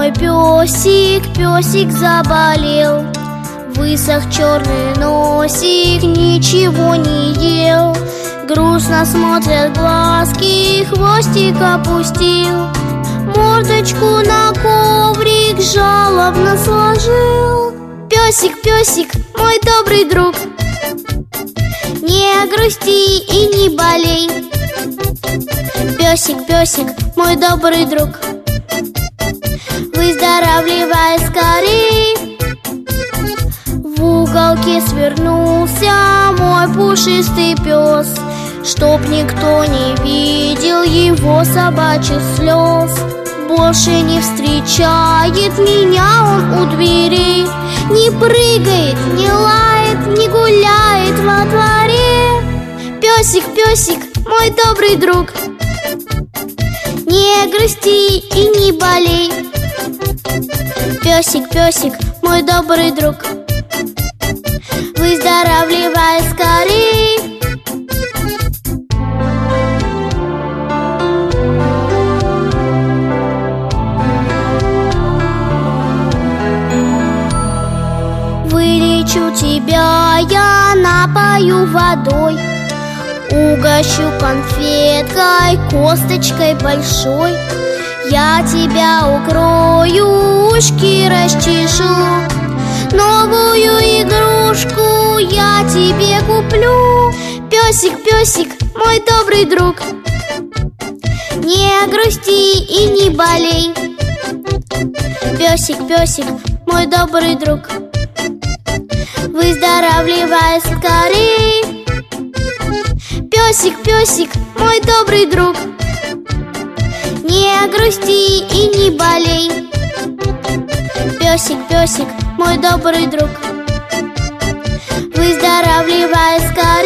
мой песик, песик заболел. Высох черный носик, ничего не ел. Грустно смотрят глазки, хвостик опустил. Мордочку на коврик жалобно сложил. Песик, песик, мой добрый друг, не грусти и не болей. Песик, песик, мой добрый друг, выздоравливай скорей. В уголке свернулся мой пушистый пес, чтоб никто не видел его собачьих слез. Больше не встречает меня он у дверей, не прыгает, не лает, не гуляет во дворе. Песик, песик, мой добрый друг, не грусти и не болей. Песик, песик, мой добрый друг, выздоравливай скорей. Вылечу тебя я, напою водой, угощу конфеткой, косточкой большой. Я тебя укрою, ушки расчешу, новую игрушку я тебе куплю. Песик, песик, мой добрый друг, не грусти и не болей. Песик, песик, мой добрый друг, выздоравливай скорей. Песик, песик, мой добрый друг, не грусти и не болей. Песик, песик, мой добрый друг, выздоравливай скорей.